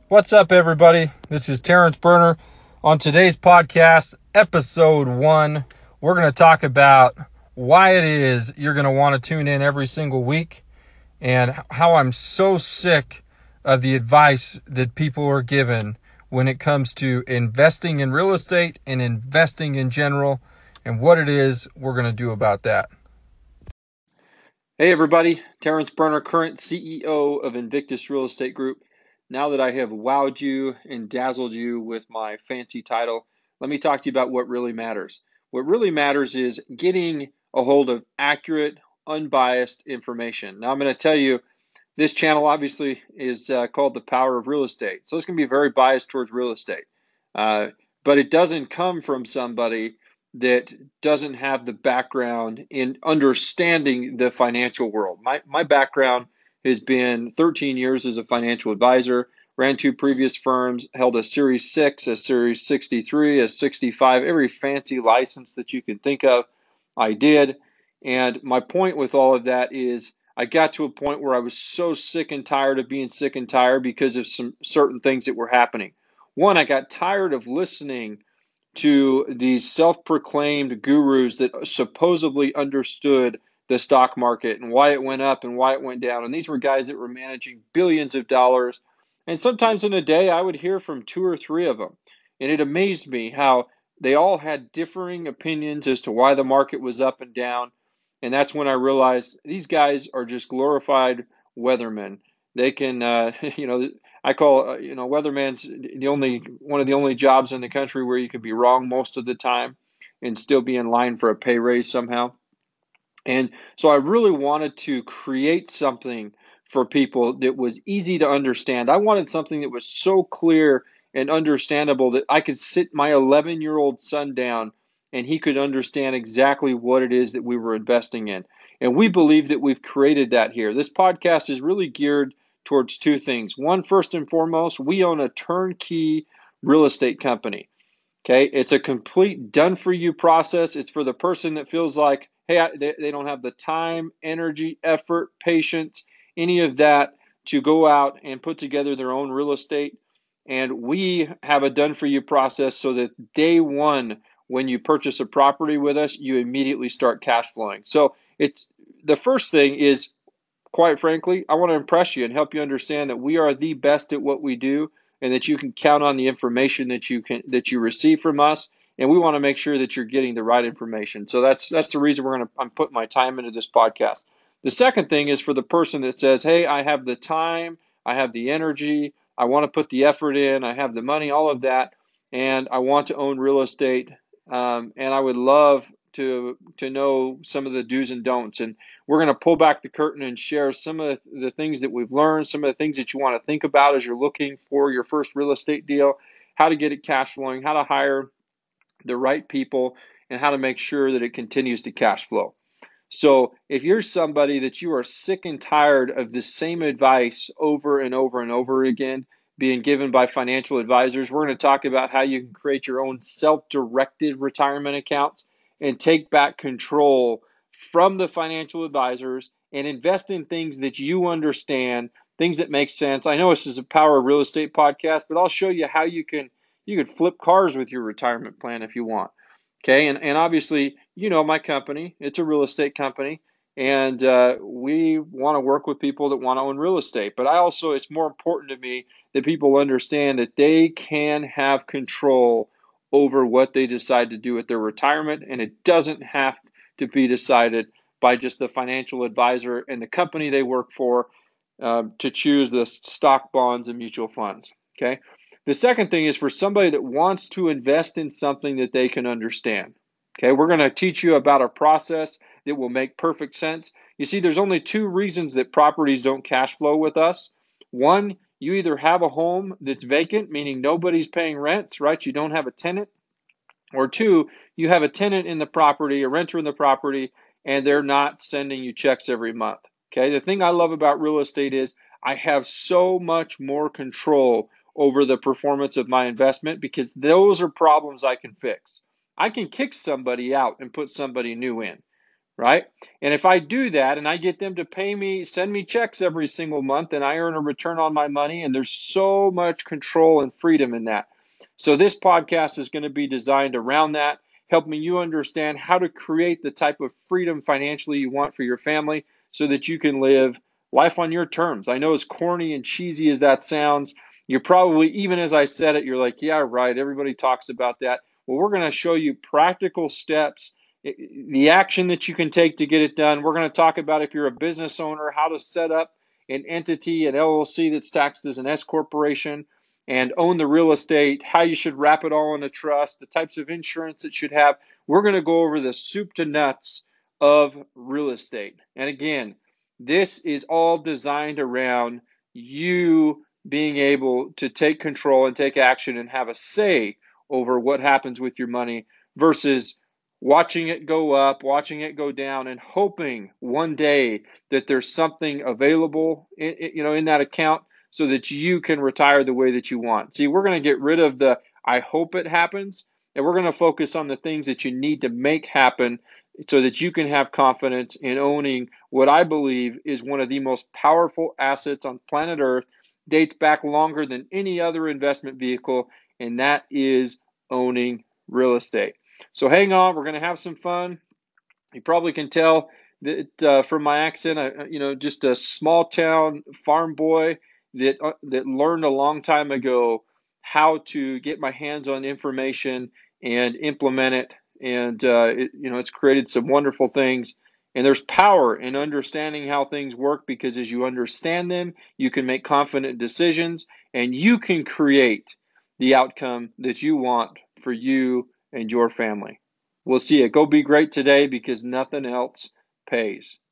What's up, everybody? This is Terrence Berner. On today's podcast, episode 1, we're going to talk about why it is you're going to want to tune in every single week and how I'm so sick of the advice that people are given when it comes to investing in real estate and investing in general, and what it is we're going to do about that. Hey, everybody. Terrence Berner, current CEO of Invictus Real Estate Group. Now that I have wowed you and dazzled you with my fancy title, let me talk to you about what really matters. What really matters is getting a hold of accurate, unbiased information. Now, I'm going to tell you, this channel obviously is called The Power of Real Estate. So it's going to be very biased towards real estate. But it doesn't come from somebody that doesn't have the background in understanding the financial world. My background has been 13 years as a financial advisor, ran 2 previous firms, held a Series 6, a Series 63, a 65, every fancy license that you can think of, I did. And my point with all of that is I got to a point where I was so sick and tired of being sick and tired because of some certain things that were happening. One, I got tired of listening to these self-proclaimed gurus that supposedly understood the stock market and why it went up and why it went down. And these were guys that were managing billions of dollars. And sometimes in a day, I would hear from 2 or 3 of them. And it amazed me how they all had differing opinions as to why the market was up and down. And that's when I realized these guys are just glorified weathermen. They can, I call, weatherman's one of the only jobs in the country where you can be wrong most of the time and still be in line for a pay raise somehow. And so I really wanted to create something for people that was easy to understand. I wanted something that was so clear and understandable that I could sit my 11-year-old son down and he could understand exactly what it is that we were investing in. And we believe that we've created that here. This podcast is really geared towards 2 things. One, first and foremost, we own a turnkey real estate company. Okay, it's a complete done-for-you process. It's for the person that feels like, hey, they don't have the time, energy, effort, patience, any of that to go out and put together their own real estate. And we have a done-for-you process so that day one, when you purchase a property with us, you immediately start cash flowing. So it's the first thing is, quite frankly, I want to impress you and help you understand that we are the best at what we do and that you can count on the information that you receive from us. And we want to make sure that you're getting the right information. So that's the reason I'm putting my time into this podcast. The second thing is for the person that says, hey, I have the time, I have the energy, I want to put the effort in, I have the money, all of that, and I want to own real estate. And I would love to know some of the do's and don'ts. And we're going to pull back the curtain and share some of the things that we've learned, some of the things that you want to think about as you're looking for your first real estate deal, how to get it cash flowing, how to hire the right people, and how to make sure that it continues to cash flow. So if you're somebody that you are sick and tired of the same advice over and over and over again being given by financial advisors, we're going to talk about how you can create your own self-directed retirement accounts and take back control from the financial advisors and invest in things that you understand, things that make sense. I know this is a Power of Real Estate podcast, but I'll show you how you can flip cars with your retirement plan if you want. Okay, and obviously, my company, it's a real estate company, and we want to work with people that want to own real estate. But it's more important to me that people understand that they can have control over what they decide to do with their retirement, and it doesn't have to be decided by just the financial advisor and the company they work for to choose the stock, bonds, and mutual funds. Okay. The second thing is for somebody that wants to invest in something that they can understand. Okay, we're going to teach you about a process that will make perfect sense. You see, there's only 2 reasons that properties don't cash flow with us. One, you either have a home that's vacant, meaning nobody's paying rents, right? You don't have a tenant. Or 2, you have a tenant in the property, a renter in the property, and they're not sending you checks every month. Okay, the thing I love about real estate is I have so much more control over the performance of my investment because those are problems I can fix. I can kick somebody out and put somebody new in, right? And if I do that and I get them to pay me, send me checks every single month, and I earn a return on my money, and there's so much control and freedom in that. So this podcast is going to be designed around that, helping you understand how to create the type of freedom financially you want for your family so that you can live life on your terms. I know as corny and cheesy as that sounds, you're probably, even as I said it, you're like, yeah, right, everybody talks about that. Well, we're going to show you practical steps, the action that you can take to get it done. We're going to talk about, if you're a business owner, how to set up an entity, an LLC that's taxed as an S corporation, and own the real estate, how you should wrap it all in a trust, the types of insurance it should have. We're going to go over the soup to nuts of real estate. And again, this is all designed around you being able to take control and take action and have a say over what happens with your money versus watching it go up, watching it go down, and hoping one day that there's something available in that account so that you can retire the way that you want. See, we're going to get rid of the I hope it happens, and we're going to focus on the things that you need to make happen so that you can have confidence in owning what I believe is one of the most powerful assets on planet Earth, dates back longer than any other investment vehicle, and that is owning real estate. So hang on, we're going to have some fun. You probably can tell that from my accent, just a small town farm boy that learned a long time ago how to get my hands on information and implement it. And it's created some wonderful things. And there's power in understanding how things work, because as you understand them, you can make confident decisions and you can create the outcome that you want for you and your family. We'll see you. Go be great today, because nothing else pays.